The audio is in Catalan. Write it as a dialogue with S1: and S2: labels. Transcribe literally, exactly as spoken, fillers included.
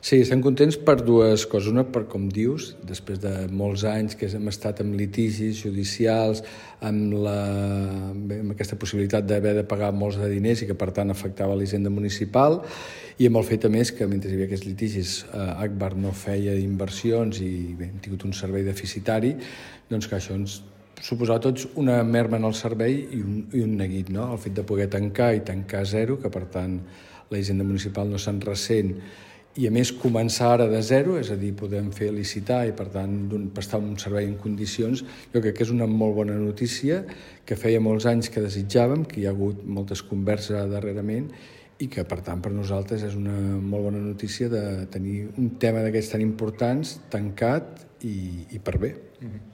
S1: Sí, estem contents per dues coses. Una, per com dius, després de molts anys que hem estat amb litigis judicials, amb, la, amb aquesta possibilitat d'haver de pagar molts de diners i que per tant afectava la hisenda municipal, i amb el fet a més que mentre hi havia aquests litigis eh, Agbar no feia inversions i bé, hem tingut un servei deficitari, doncs que això ens suposava tots una merma en el servei i un, i un neguit, no? El fet de poder tancar i tancar a zero, que per tant la hisenda municipal no se'n ressent, i a més començar ara de zero, és a dir, podem fer licitar i per tant prestar un servei en condicions, jo crec que és una molt bona notícia que feia molts anys que desitjàvem, que hi ha hagut moltes converses darrerament i que per tant per nosaltres és una molt bona notícia de tenir un tema d'aquests tan importants tancat i, i per bé. Mm-hmm.